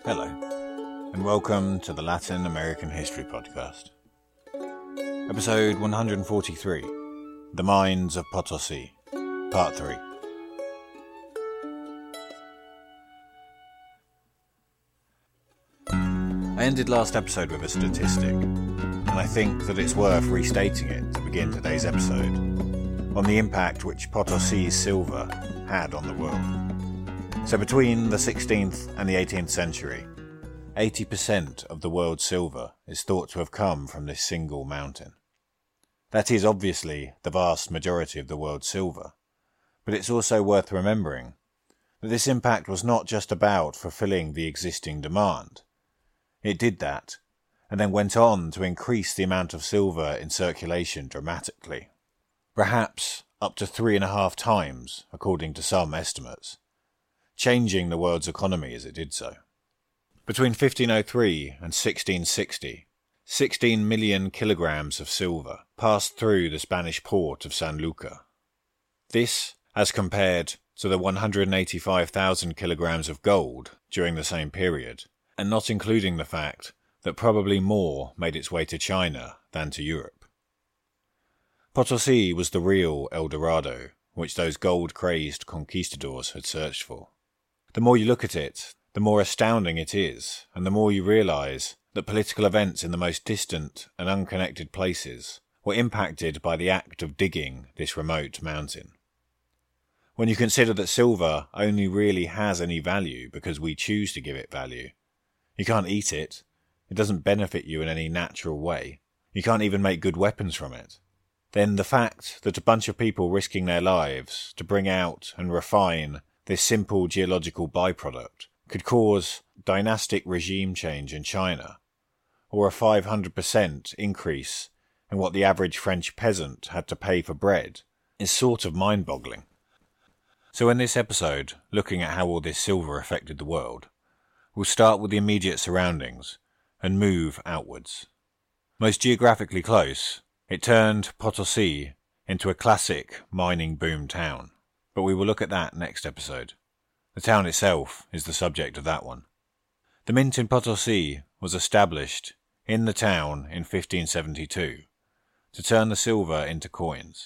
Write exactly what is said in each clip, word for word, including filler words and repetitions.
Hello, and welcome to the Latin American History Podcast. Episode one hundred forty-three, The Mines of Potosi, Part three. I ended last episode with a statistic, and I think that it's worth restating it to begin today's episode, on the impact which Potosi's silver had on the world. So between the sixteenth and the eighteenth century, eighty percent of the world's silver is thought to have come from this single mountain. That is obviously the vast majority of the world's silver, but it's also worth remembering that this impact was not just about fulfilling the existing demand. It did that, and then went on to increase the amount of silver in circulation dramatically. Perhaps up to three and a half times, according to some estimates, changing the world's economy as it did so. Between fifteen oh three and sixteen sixty, sixteen million kilograms of silver passed through the Spanish port of San Lucar. This, as compared to the one hundred eighty-five thousand kilograms of gold during the same period, and not including the fact that probably more made its way to China than to Europe. Potosi was the real El Dorado which those gold-crazed conquistadors had searched for. The more you look at it, the more astounding it is, and the more you realise that political events in the most distant and unconnected places were impacted by the act of digging this remote mountain. When you consider that silver only really has any value because we choose to give it value, you can't eat it, it doesn't benefit you in any natural way, you can't even make good weapons from it, then the fact that a bunch of people risking their lives to bring out and refine this simple geological byproduct could cause dynastic regime change in China, or a five hundred percent increase in what the average French peasant had to pay for bread, is sort of mind-boggling. So in this episode, looking at how all this silver affected the world, we'll start with the immediate surroundings and move outwards. Most geographically close, it turned Potosi into a classic mining boom town, but we will look at that next episode. The town itself is the subject of that one. The mint in Potosi was established in the town in fifteen seventy-two to turn the silver into coins.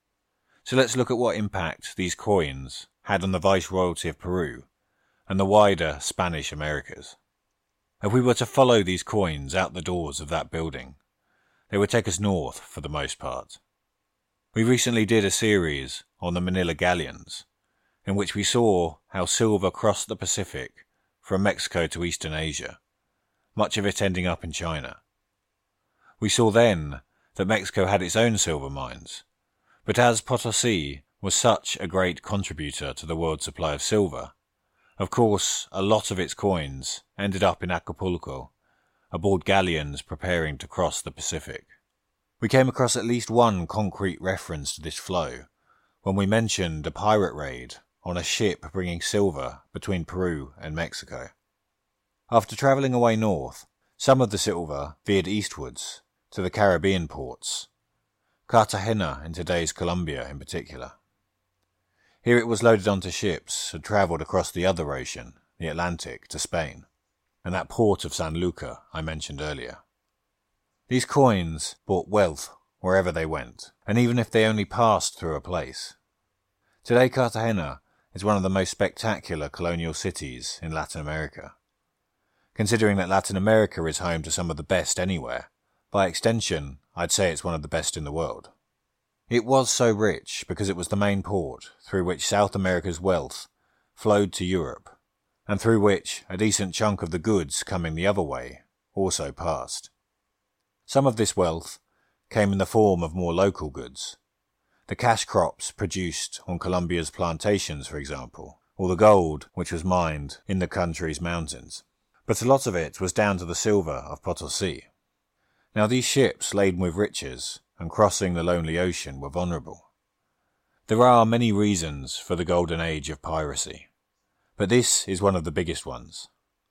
So let's look at what impact these coins had on the Viceroyalty of Peru and the wider Spanish Americas. If we were to follow these coins out the doors of that building, they would take us north for the most part. We recently did a series on the Manila galleons, in which we saw how silver crossed the Pacific from Mexico to Eastern Asia, much of it ending up in China. We saw then that Mexico had its own silver mines, but as Potosi was such a great contributor to the world supply of silver, of course, a lot of its coins ended up in Acapulco, aboard galleons preparing to cross the Pacific. We came across at least one concrete reference to this flow when we mentioned a pirate raid on a ship bringing silver between Peru and Mexico. After travelling away north, some of the silver veered eastwards to the Caribbean ports, Cartagena in today's Colombia in particular. Here it was loaded onto ships and travelled across the other ocean, the Atlantic, to Spain, and that port of San Lucar I mentioned earlier. These coins brought wealth wherever they went, and even if they only passed through a place. Today Cartagena is one of the most spectacular colonial cities in Latin America. Considering that Latin America is home to some of the best anywhere, by extension I'd say it's one of the best in the world. It was so rich because it was the main port through which South America's wealth flowed to Europe, and through which a decent chunk of the goods coming the other way also passed. Some of this wealth came in the form of more local goods. The cash crops produced on Colombia's plantations, for example, or the gold which was mined in the country's mountains. But a lot of it was down to the silver of Potosi. Now these ships laden with riches and crossing the lonely ocean were vulnerable. There are many reasons for the golden age of piracy, but this is one of the biggest ones.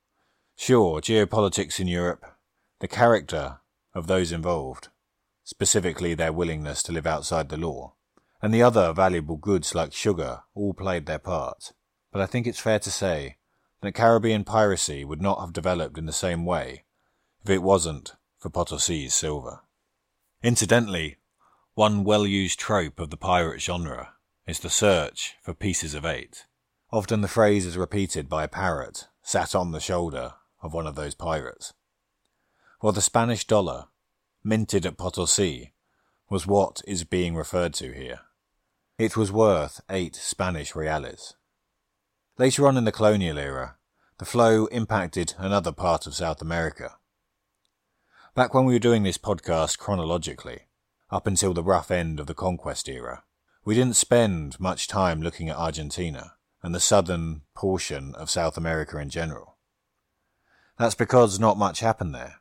Sure, geopolitics in Europe, the character of those involved, specifically their willingness to live outside the law, and the other valuable goods like sugar all played their part, but I think it's fair to say that Caribbean piracy would not have developed in the same way if it wasn't for Potosi's silver. Incidentally, one well-used trope of the pirate genre is the search for pieces of eight. Often the phrase is repeated by a parrot sat on the shoulder of one of those pirates. Well, the Spanish dollar, minted at Potosi, was what is being referred to here. It was worth eight Spanish reales. Later on in the colonial era, the flow impacted another part of South America. Back when we were doing this podcast chronologically, up until the rough end of the conquest era, we didn't spend much time looking at Argentina and the southern portion of South America in general. That's because not much happened there.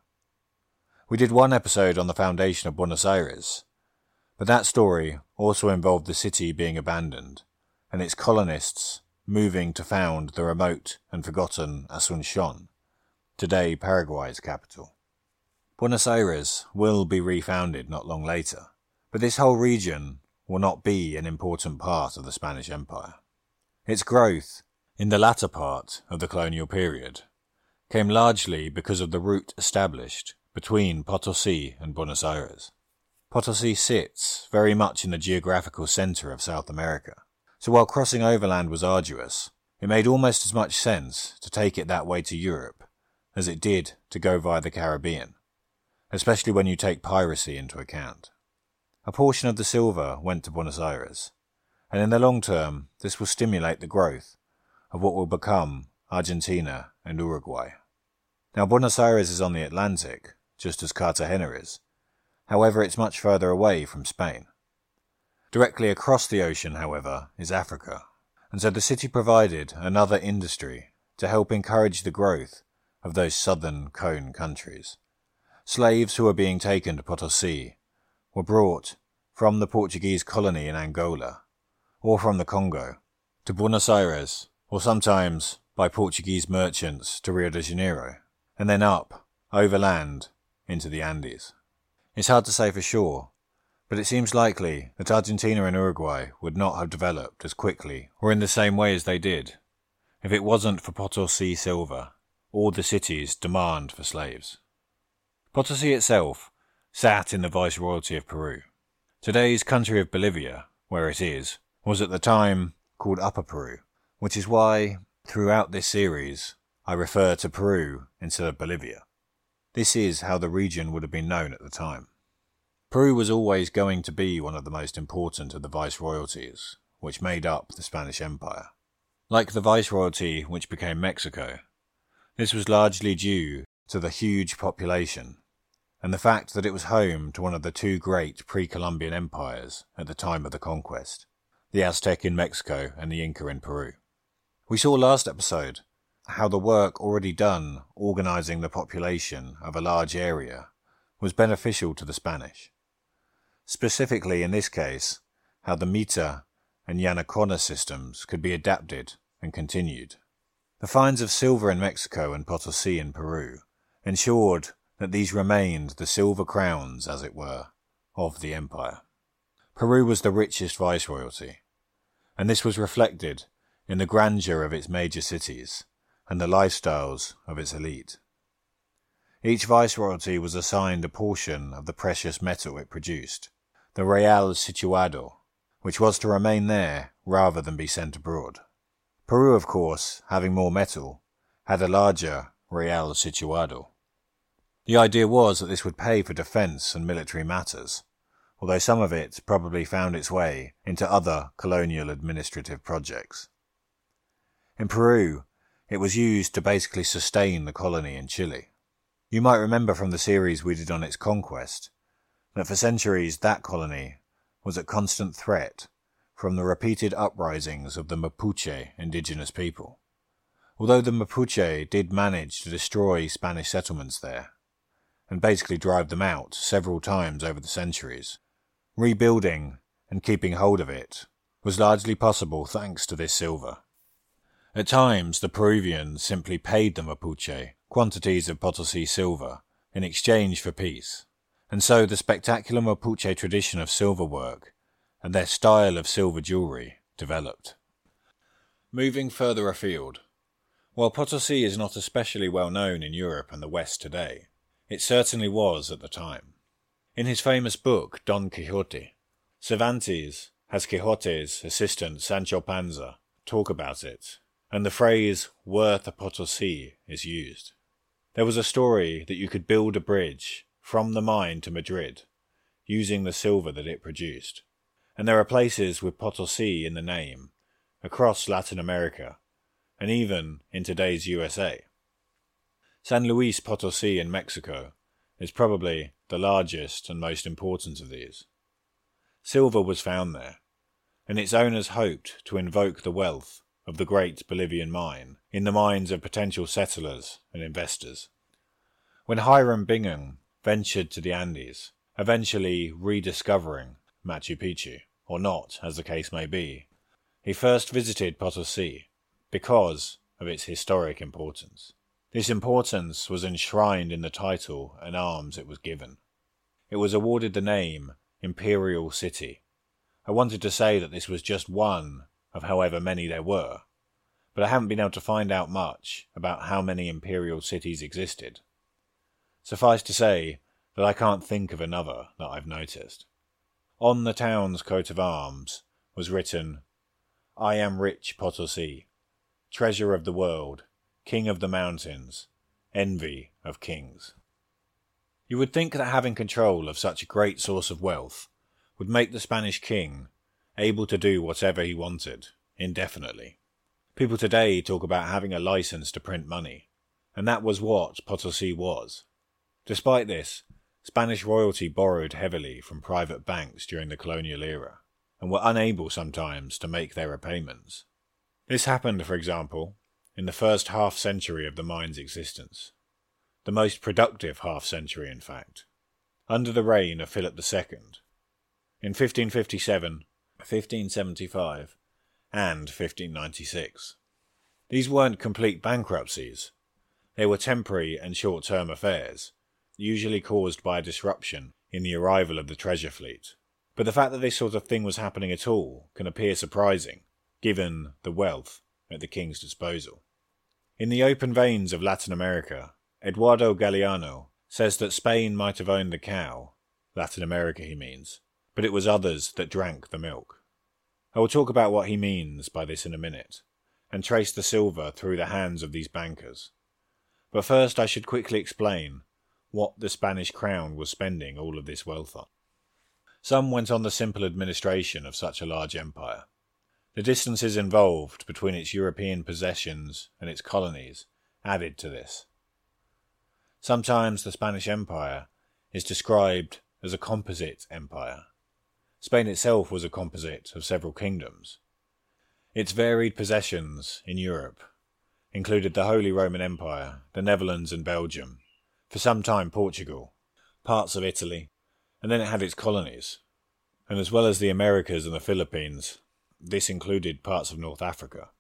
We did one episode on the foundation of Buenos Aires, but that story also involved the city being abandoned and its colonists moving to found the remote and forgotten Asunción, today Paraguay's capital. Buenos Aires will be refounded not long later, but this whole region will not be an important part of the Spanish Empire. Its growth, in the latter part of the colonial period, came largely because of the route established between Potosi and Buenos Aires. Potosi sits very much in the geographical centre of South America, so while crossing overland was arduous, it made almost as much sense to take it that way to Europe as it did to go via the Caribbean, especially when you take piracy into account. A portion of the silver went to Buenos Aires, and in the long term this will stimulate the growth of what will become Argentina and Uruguay. Now Buenos Aires is on the Atlantic, just as Cartagena is. However, it's much further away from Spain. Directly across the ocean, however, is Africa, and so the city provided another industry to help encourage the growth of those southern cone countries. Slaves who were being taken to Potosi were brought from the Portuguese colony in Angola, or from the Congo, to Buenos Aires, or sometimes by Portuguese merchants to Rio de Janeiro, and then up, overland, into the Andes. It's hard to say for sure, but it seems likely that Argentina and Uruguay would not have developed as quickly or in the same way as they did if it wasn't for Potosi silver or the city's demand for slaves. Potosi itself sat in the Viceroyalty of Peru. Today's country of Bolivia, where it is, was at the time called Upper Peru, which is why, throughout this series, I refer to Peru instead of Bolivia. This is how the region would have been known at the time. Peru was always going to be one of the most important of the viceroyalties, which made up the Spanish Empire. Like the viceroyalty which became Mexico, this was largely due to the huge population and the fact that it was home to one of the two great pre-Columbian empires at the time of the conquest, the Aztec in Mexico and the Inca in Peru. We saw last episode how the work already done organising the population of a large area was beneficial to the Spanish. Specifically in this case, how the Mita and Yanacona systems could be adapted and continued. The finds of silver in Mexico and Potosi in Peru ensured that these remained the silver crowns, as it were, of the empire. Peru was the richest viceroyalty, and this was reflected in the grandeur of its major cities and the lifestyles of its elite. Each viceroyalty was assigned a portion of the precious metal it produced, the real situado, which was to remain there rather than be sent abroad. Peru, of course, having more metal, had a larger real situado. The idea was that this would pay for defence and military matters, although some of it probably found its way into other colonial administrative projects. In Peru, it was used to basically sustain the colony in Chile. You might remember from the series we did on its conquest that for centuries that colony was at constant threat from the repeated uprisings of the Mapuche indigenous people. Although the Mapuche did manage to destroy Spanish settlements there, and basically drive them out several times over the centuries, rebuilding and keeping hold of it was largely possible thanks to this silver. At times, the Peruvians simply paid the Mapuche quantities of Potosi silver in exchange for peace, and so the spectacular Mapuche tradition of silver work and their style of silver jewellery developed. Moving further afield, While Potosi is not especially well known in Europe and the West today, it certainly was at the time. In his famous book Don Quixote, Cervantes has Quixote's assistant Sancho Panza talk about it, and the phrase "worth a Potosi" is used. There was a story that you could build a bridge from the mine to Madrid, using the silver that it produced. And there are places with Potosi in the name, across Latin America, and even in today's U S A. San Luis Potosi in Mexico is probably the largest and most important of these. Silver was found there, and its owners hoped to invoke the wealth of the great Bolivian mine in the minds of potential settlers and investors. When Hiram Bingham ventured to the Andes, eventually rediscovering Machu Picchu, or not, as the case may be, he first visited Potosi because of its historic importance. This importance was enshrined in the title and arms it was given. It was awarded the name Imperial City. I wanted to say that this was just one of however many there were, but I haven't been able to find out much about how many imperial cities existed. Suffice to say that I can't think of another that I've noticed. On the town's coat of arms was written, "I am rich Potosi, treasure of the world, king of the mountains, envy of kings." You would think that having control of such a great source of wealth would make the Spanish king able to do whatever he wanted, indefinitely. People today talk about having a license to print money, and that was what Potosi was. Despite this, Spanish royalty borrowed heavily from private banks during the colonial era, and were unable sometimes to make their repayments. This happened, for example, in the first half-century of the mine's existence. The most productive half-century, in fact, under the reign of Philip the Second, in fifteen fifty-seven, fifteen seventy-five, and fifteen ninety-six. These weren't complete bankruptcies. They were temporary and short-term affairs, usually caused by a disruption in the arrival of the treasure fleet. But the fact that this sort of thing was happening at all can appear surprising, given the wealth at the king's disposal. In the open veins of Latin America, Eduardo Galeano says that Spain might have owned the cow, Latin America he means, but it was others that drank the milk. I will talk about what he means by this in a minute, and trace the silver through the hands of these bankers. But first I should quickly explain what the Spanish crown was spending all of this wealth on. Some went on the simple administration of such a large empire. The distances involved between its European possessions and its colonies added to this. Sometimes the Spanish Empire is described as a composite empire. Spain itself was a composite of several kingdoms. Its varied possessions in Europe included the Holy Roman Empire, the Netherlands and Belgium, for some time Portugal, parts of Italy, and then it had its colonies. And as well as the Americas and the Philippines, this included parts of North Africa.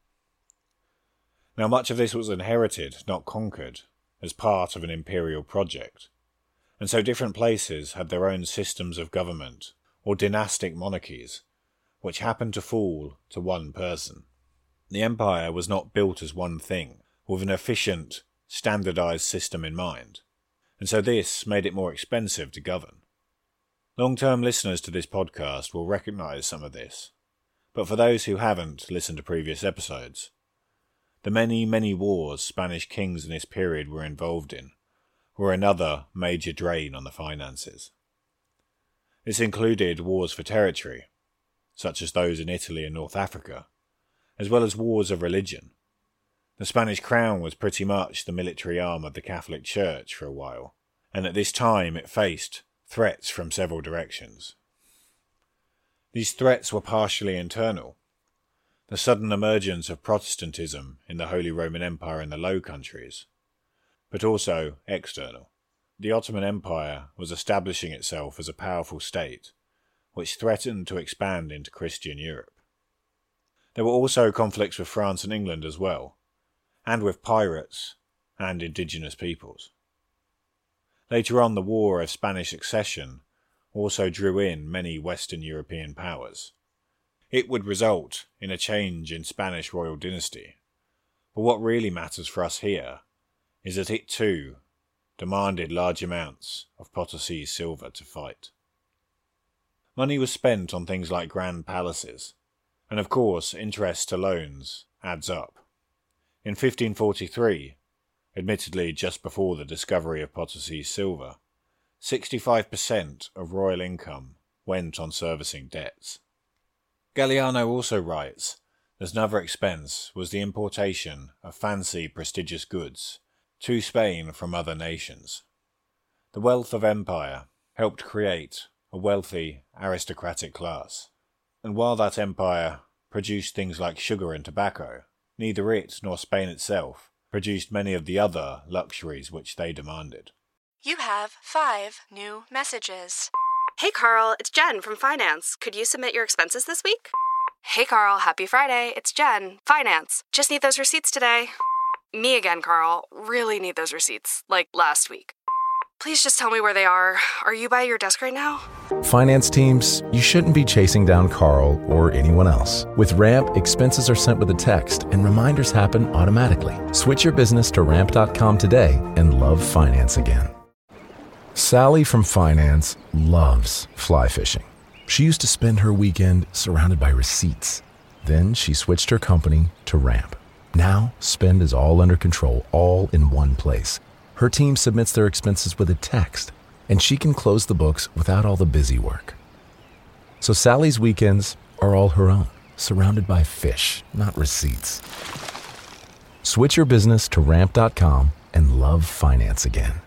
Now much of this was inherited, not conquered, as part of an imperial project, and so different places had their own systems of government, or dynastic monarchies, which happened to fall to one person. The empire was not built as one thing, with an efficient, standardized system in mind, and so this made it more expensive to govern. Long-term listeners to this podcast will recognize some of this, but for those who haven't listened to previous episodes, the many, many wars Spanish kings in this period were involved in were another major drain on the finances. This included wars for territory, such as those in Italy and North Africa, as well as wars of religion. The Spanish crown was pretty much the military arm of the Catholic Church for a while, and at this time it faced threats from several directions. These threats were partially internal. The sudden emergence of Protestantism in the Holy Roman Empire in the Low Countries, but also external. The Ottoman Empire was establishing itself as a powerful state, which threatened to expand into Christian Europe. There were also conflicts with France and England as well, and with pirates and indigenous peoples. Later on, the War of Spanish Succession also drew in many Western European powers. It would result in a change in Spanish royal dynasty, But what really matters for us here is that it too demanded large amounts of Potosi's silver to fight. Money was spent on things like grand palaces, and of course interest to loans adds up. In fifteen forty-three, admittedly just before the discovery of Potosi's silver, sixty-five percent of royal income went on servicing debts. Galliano also writes that another expense was the importation of fancy, prestigious goods to Spain from other nations. The wealth of empire helped create a wealthy aristocratic class, and while that empire produced things like sugar and tobacco, neither it nor Spain itself produced many of the other luxuries which they demanded. You have five new messages. Hey Carl, it's Jen from Finance. Could you submit your expenses this week? Hey Carl, happy Friday. It's Jen, Finance. Just need those receipts today. Me again, Carl. Really need those receipts, like last week. Please just tell me where they are. Are you by your desk right now? Finance teams, you shouldn't be chasing down Carl or anyone else. With Ramp, expenses are sent with a text and reminders happen automatically. Switch your business to ramp dot com today and love finance again. Sally from Finance loves fly fishing. She used to spend her weekend surrounded by receipts. Then she switched her company to Ramp. Now, spend is all under control, all in one place. Her team submits their expenses with a text, and she can close the books without all the busy work. So Sally's weekends are all her own, surrounded by fish, not receipts. Switch your business to ramp dot com and love finance again.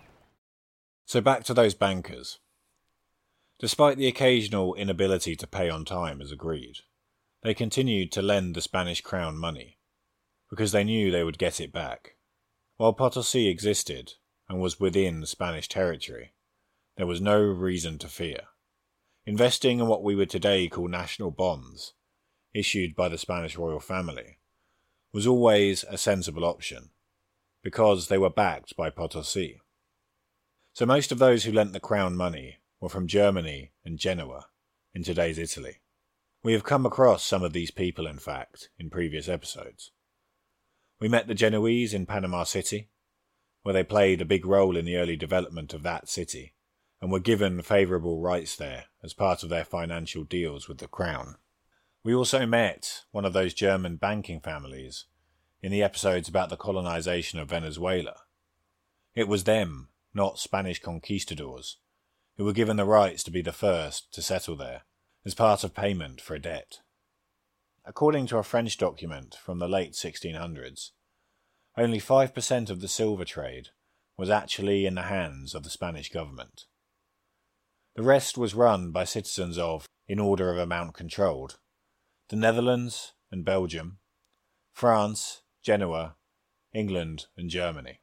So back to those bankers. Despite the occasional inability to pay on time as agreed, they continued to lend the Spanish crown money, because they knew they would get it back. While Potosi existed and was within Spanish territory, there was no reason to fear. Investing in what we would today call national bonds, issued by the Spanish royal family, was always a sensible option, because they were backed by Potosi. So most of those who lent the crown money were from Germany and Genoa, in today's Italy. We have come across some of these people, in fact, in previous episodes. We met the Genoese in Panama City, where they played a big role in the early development of that city, and were given favourable rights there as part of their financial deals with the crown. We also met one of those German banking families in the episodes about the colonisation of Venezuela. It was them, not Spanish conquistadors, who were given the rights to be the first to settle there, as part of payment for a debt. According to a French document from the late sixteen hundreds, only five percent of the silver trade was actually in the hands of the Spanish government. The rest was run by citizens of, in order of amount controlled, the Netherlands and Belgium, France, Genoa, England and Germany.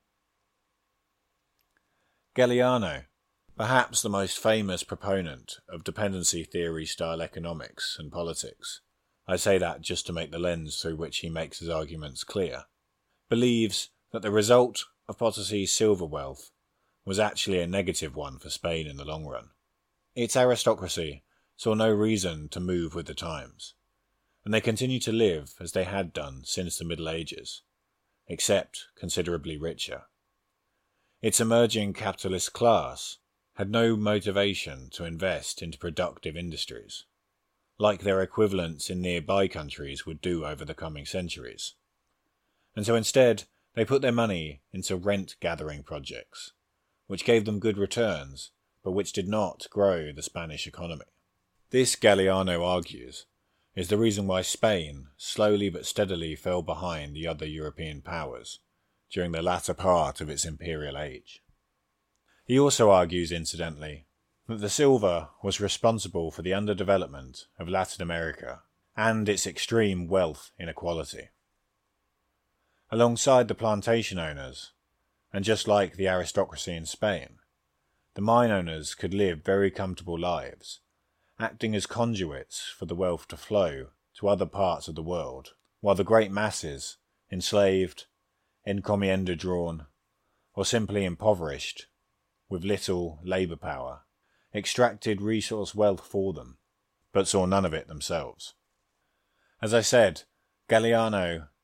Galliano, perhaps the most famous proponent of dependency theory style economics and politics, I say that just to make the lens through which he makes his arguments clear, believes that the result of Potosi's silver wealth was actually a negative one for Spain in the long run. Its aristocracy saw no reason to move with the times, and they continued to live as they had done since the Middle Ages, except considerably richer. Its emerging capitalist class had no motivation to invest into productive industries, like their equivalents in nearby countries would do over the coming centuries. And so instead, they put their money into rent-gathering projects, which gave them good returns, but which did not grow the Spanish economy. This, Galliano argues, is the reason why Spain slowly but steadily fell behind the other European powers during the latter part of its imperial age. He also argues, incidentally, that the silver was responsible for the underdevelopment of Latin America and its extreme wealth inequality. Alongside the plantation owners, and just like the aristocracy in Spain, the mine owners could live very comfortable lives, acting as conduits for the wealth to flow to other parts of the world, while the great masses, enslaved, encomienda drawn, or simply impoverished, with little labour power, extracted resource wealth for them, but saw none of it themselves. As I said, Galliano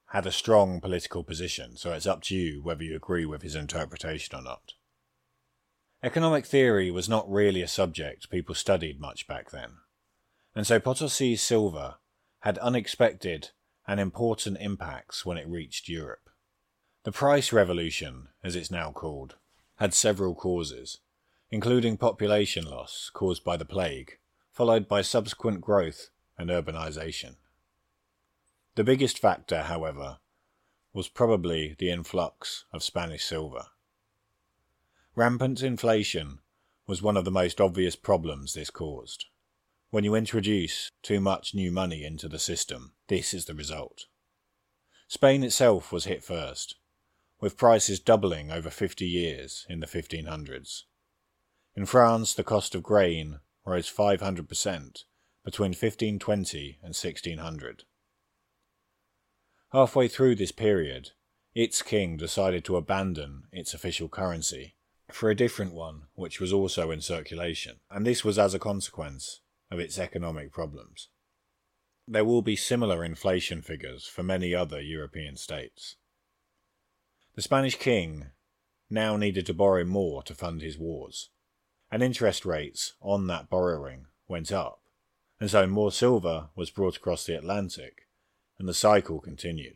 had a strong political position, so it's up to you whether you agree with his interpretation or not. Economic theory was not really a subject people studied much back then, and so Potosi silver had unexpected and important impacts when it reached Europe. The price revolution, as it's now called, had several causes, including population loss caused by the plague, followed by subsequent growth and urbanization. The biggest factor, however, was probably the influx of Spanish silver. Rampant inflation was one of the most obvious problems this caused. When you introduce too much new money into the system, this is the result. Spain itself was hit first, with prices doubling over fifty years in the fifteen hundreds. In France, the cost of grain rose five hundred percent between fifteen twenty and sixteen hundred. Halfway through this period, its king decided to abandon its official currency for a different one which was also in circulation, and this was as a consequence of its economic problems. There will be similar inflation figures for many other European states. The Spanish king now needed to borrow more to fund his wars, and interest rates on that borrowing went up, and so more silver was brought across the Atlantic, and the cycle continued.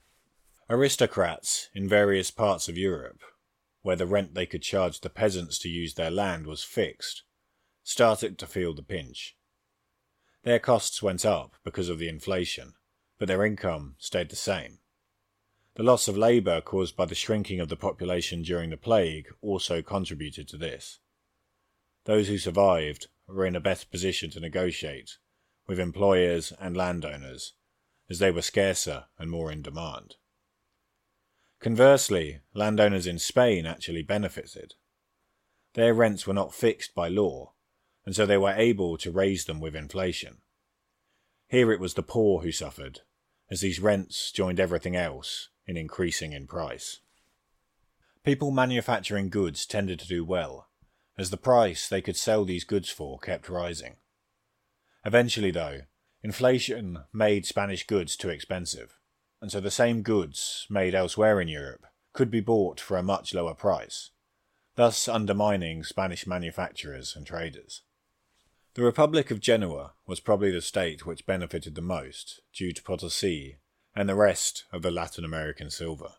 Aristocrats in various parts of Europe, where the rent they could charge the peasants to use their land was fixed, started to feel the pinch. Their costs went up because of the inflation, but their income stayed the same. The loss of labour caused by the shrinking of the population during the plague also contributed to this. Those who survived were in a better position to negotiate with employers and landowners, as they were scarcer and more in demand. Conversely, landowners in Spain actually benefited. Their rents were not fixed by law, and so they were able to raise them with inflation. Here it was the poor who suffered, as these rents joined everything else in increasing in price. People manufacturing goods tended to do well, as the price they could sell these goods for kept rising. Eventually, though, inflation made Spanish goods too expensive, and so the same goods made elsewhere in Europe could be bought for a much lower price, thus undermining Spanish manufacturers and traders. The Republic of Genoa was probably the state which benefited the most due to Potosi and the rest of the Latin American silver.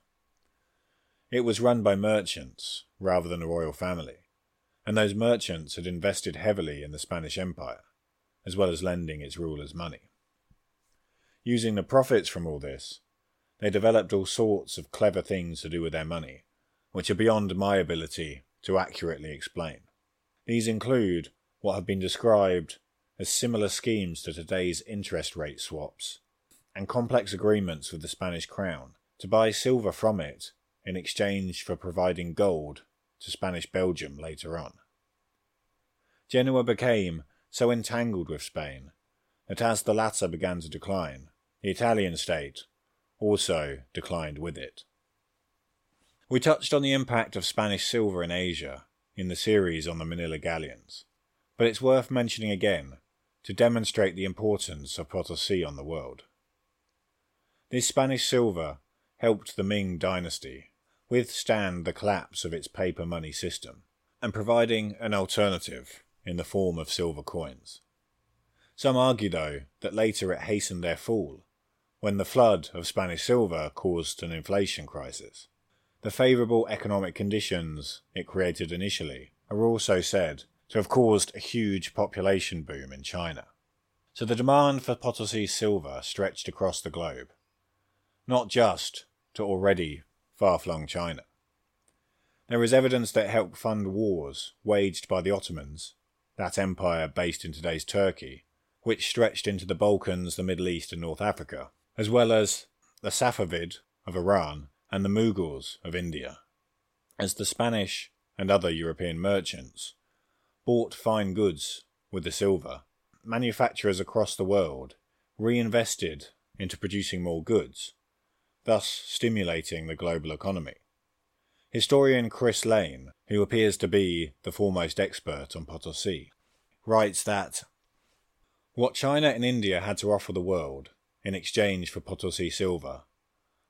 It was run by merchants rather than a royal family, and those merchants had invested heavily in the Spanish Empire, as well as lending its rulers money. Using the profits from all this, they developed all sorts of clever things to do with their money, which are beyond my ability to accurately explain. These include what have been described as similar schemes to today's interest rate swaps, and complex agreements with the Spanish crown to buy silver from it in exchange for providing gold to Spanish Belgium later on. Genoa became so entangled with Spain that as the latter began to decline, the Italian state also declined with it. We touched on the impact of Spanish silver in Asia in the series on the Manila galleons, but it's worth mentioning again to demonstrate the importance of Potosi on the world. This Spanish silver helped the Ming dynasty withstand the collapse of its paper money system, and providing an alternative in the form of silver coins. Some argue, though, that later it hastened their fall, when the flood of Spanish silver caused an inflation crisis. The favourable economic conditions it created initially are also said to have caused a huge population boom in China. So the demand for Potosi silver stretched across the globe, not just to already far-flung China. There is evidence that it helped fund wars waged by the Ottomans, that empire based in today's Turkey, which stretched into the Balkans, the Middle East and North Africa, as well as the Safavid of Iran and the Mughals of India. As the Spanish and other European merchants bought fine goods with the silver, manufacturers across the world reinvested into producing more goods, thus stimulating the global economy. Historian Chris Lane, who appears to be the foremost expert on Potosi, writes that what China and India had to offer the world in exchange for Potosi silver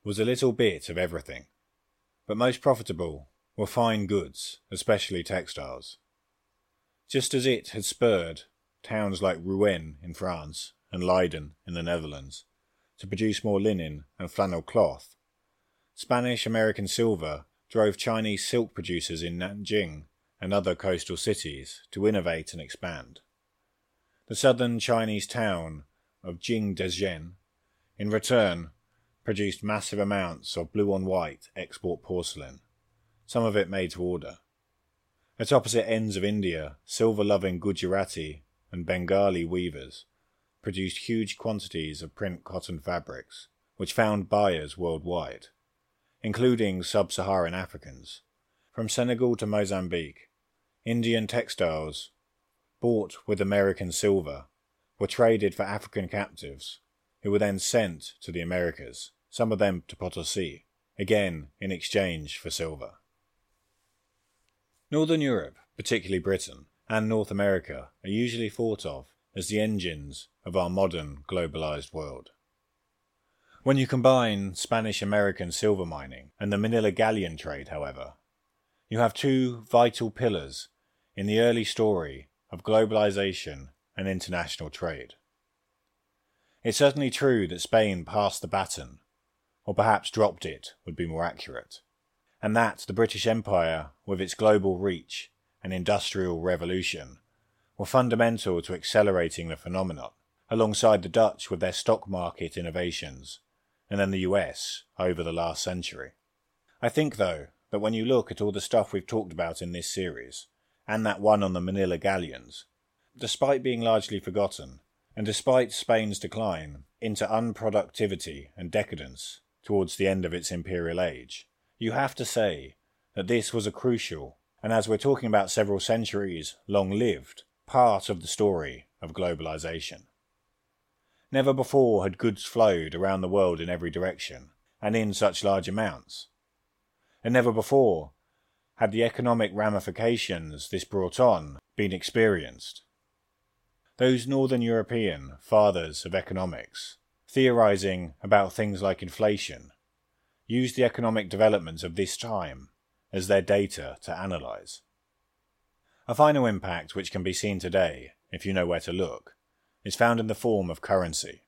was a little bit of everything, but most profitable were fine goods, especially textiles. Just as it had spurred towns like Rouen in France and Leiden in the Netherlands to produce more linen and flannel cloth, Spanish-American silver drove Chinese silk producers in Nanjing and other coastal cities to innovate and expand. The southern Chinese town of Jingdezhen, in return, produced massive amounts of blue-on-white export porcelain, some of it made to order. At opposite ends of India, silver-loving Gujarati and Bengali weavers produced huge quantities of print cotton fabrics, which found buyers worldwide, including sub-Saharan Africans. From Senegal to Mozambique, Indian textiles, bought with American silver, were traded for African captives, who were then sent to the Americas, some of them to Potosi, again in exchange for silver. Northern Europe, particularly Britain, and North America are usually thought of as the engines of our modern globalized world. When you combine Spanish-American silver mining and the Manila galleon trade, however, you have two vital pillars in the early story of globalization and international trade. It's certainly true that Spain passed the baton, or perhaps dropped it would be more accurate, and that the British Empire, with its global reach and industrial revolution, were fundamental to accelerating the phenomenon, alongside the Dutch with their stock market innovations, and then the U S over the last century. I think, though, that when you look at all the stuff we've talked about in this series, and that one on the Manila galleons, despite being largely forgotten, and despite Spain's decline into unproductivity and decadence towards the end of its imperial age, you have to say that this was a crucial, and as we're talking about several centuries, long-lived, part of the story of globalization. Never before had goods flowed around the world in every direction, and in such large amounts. And never before had the economic ramifications this brought on been experienced. Those Northern European fathers of economics, theorizing about things like inflation, used the economic development of this time as their data to analyze. A final impact which can be seen today, if you know where to look, is found in the form of currency.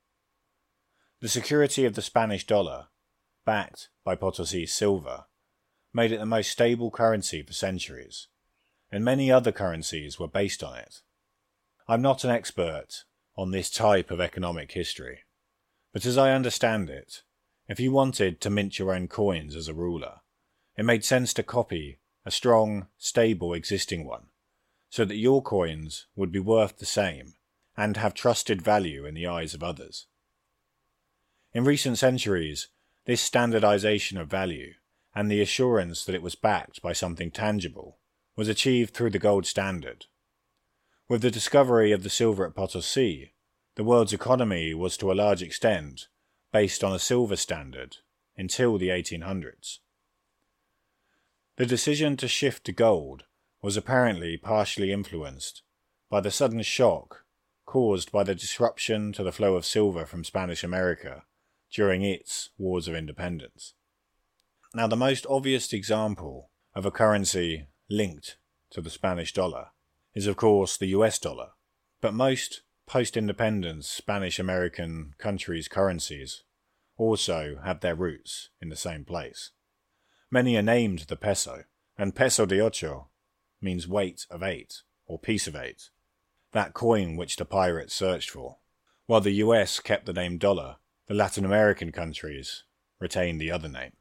The security of the Spanish dollar, backed by Potosi silver, made it the most stable currency for centuries, and many other currencies were based on it. I'm not an expert on this type of economic history, but as I understand it, if you wanted to mint your own coins as a ruler, it made sense to copy a strong, stable existing one, so that your coins would be worth the same and have trusted value in the eyes of others. In recent centuries, this standardization of value and the assurance that it was backed by something tangible was achieved through the gold standard. With the discovery of the silver at Potosi, the world's economy was to a large extent based on a silver standard until the eighteen hundreds. The decision to shift to gold was apparently partially influenced by the sudden shock caused by the disruption to the flow of silver from Spanish America during its wars of independence. Now, the most obvious example of a currency linked to the Spanish dollar is, of course, the U S dollar, but most post-independence Spanish-American countries' currencies also have their roots in the same place. Many are named the peso, and peso de ocho means weight of eight, or piece of eight, that coin which the pirates searched for. While the U S kept the name dollar, the Latin American countries retained the other name.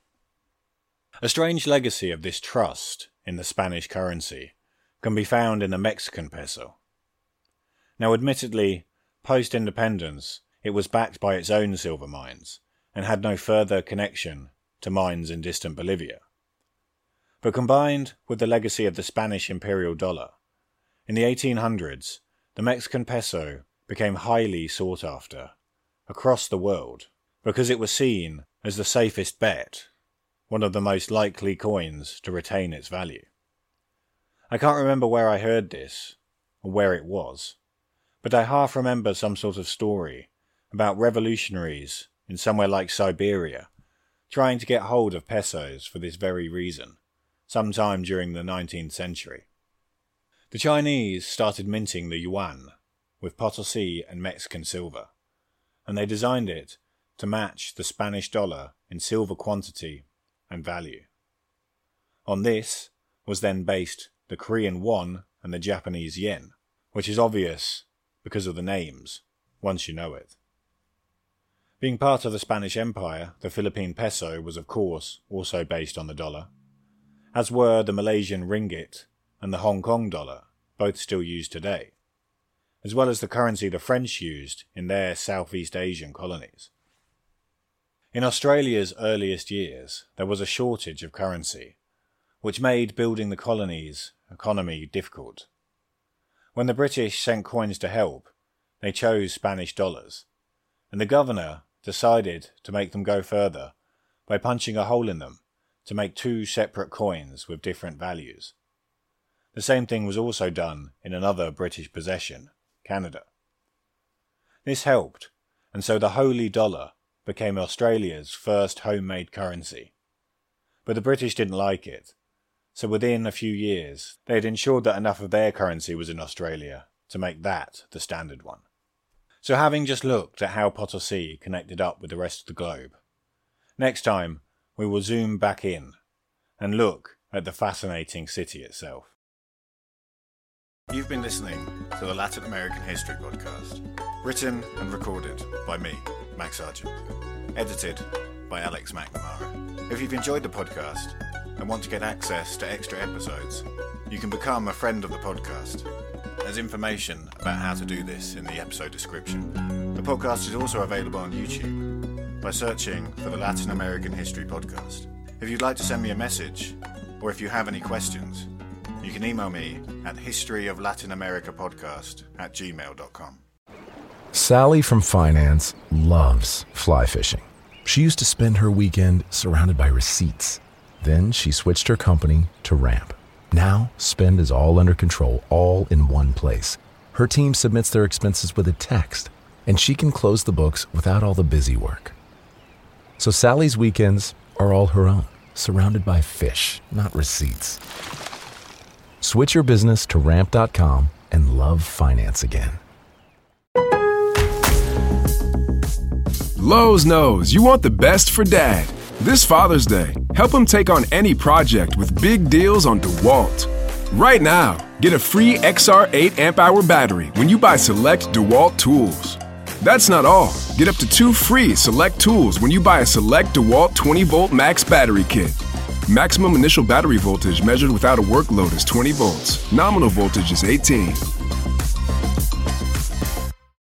A strange legacy of this trust in the Spanish currency can be found in the Mexican peso. Now, admittedly, post-independence, it was backed by its own silver mines and had no further connection to mines in distant Bolivia. But combined with the legacy of the Spanish imperial dollar, in the eighteen hundreds, the Mexican peso became highly sought after across the world because it was seen as the safest bet, one of the most likely coins to retain its value. I can't remember where I heard this, or where it was, but I half remember some sort of story about revolutionaries in somewhere like Siberia trying to get hold of pesos for this very reason, sometime during the nineteenth century. The Chinese started minting the yuan with Potosi and Mexican silver, and they designed it to match the Spanish dollar in silver quantity and value. On this was then based the Korean won and the Japanese yen, which is obvious because of the names, once you know it. Being part of the Spanish Empire, the Philippine peso was of course also based on the dollar, as were the Malaysian ringgit and the Hong Kong dollar, both still used today, as well as the currency the French used in their Southeast Asian colonies. In Australia's earliest years, there was a shortage of currency, which made building the colony's economy difficult. When the British sent coins to help, they chose Spanish dollars, and the governor decided to make them go further by punching a hole in them to make two separate coins with different values. The same thing was also done in another British possession, Canada. This helped, and so the holy dollar became Australia's first homemade currency. But the British didn't like it, so within a few years they had ensured that enough of their currency was in Australia to make that the standard one. So having just looked at how Potosi connected up with the rest of the globe, next time we will zoom back in and look at the fascinating city itself. You've been listening to the Latin American History Podcast, written and recorded by me, Max Sargent, edited by Alex McNamara. If you've enjoyed the podcast and want to get access to extra episodes, you can become a friend of the podcast. There's information about how to do this in the episode description. The podcast is also available on YouTube by searching for the Latin American History Podcast. If you'd like to send me a message, or if you have any questions, you can email me at historyoflatinamericapodcast at gmail dot com. Sally from finance loves fly fishing. She used to spend her weekend surrounded by receipts. Then she switched her company to Ramp. Now, spend is all under control, all in one place. Her team submits their expenses with a text, and she can close the books without all the busy work. So Sally's weekends are all her own, surrounded by fish, not receipts. Switch your business to ramp dot com and love finance again. Lowe's knows you want the best for Dad. This Father's Day, help him take on any project with big deals on DeWalt. Right now, get a free X R eight amp hour battery when you buy select DeWalt tools. That's not all. Get up to two free select tools when you buy a select DeWalt twenty volt max battery kit. Maximum initial battery voltage measured without a work load is twenty volts. Nominal voltage is eighteen.